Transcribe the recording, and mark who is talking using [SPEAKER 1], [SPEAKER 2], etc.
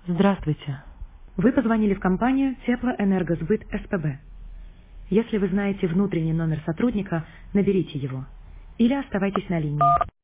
[SPEAKER 1] Здравствуйте. Вы позвонили в компанию Теплоэнергосбыт СПБ. Если вы знаете внутренний номер сотрудника, наберите его или оставайтесь на линии.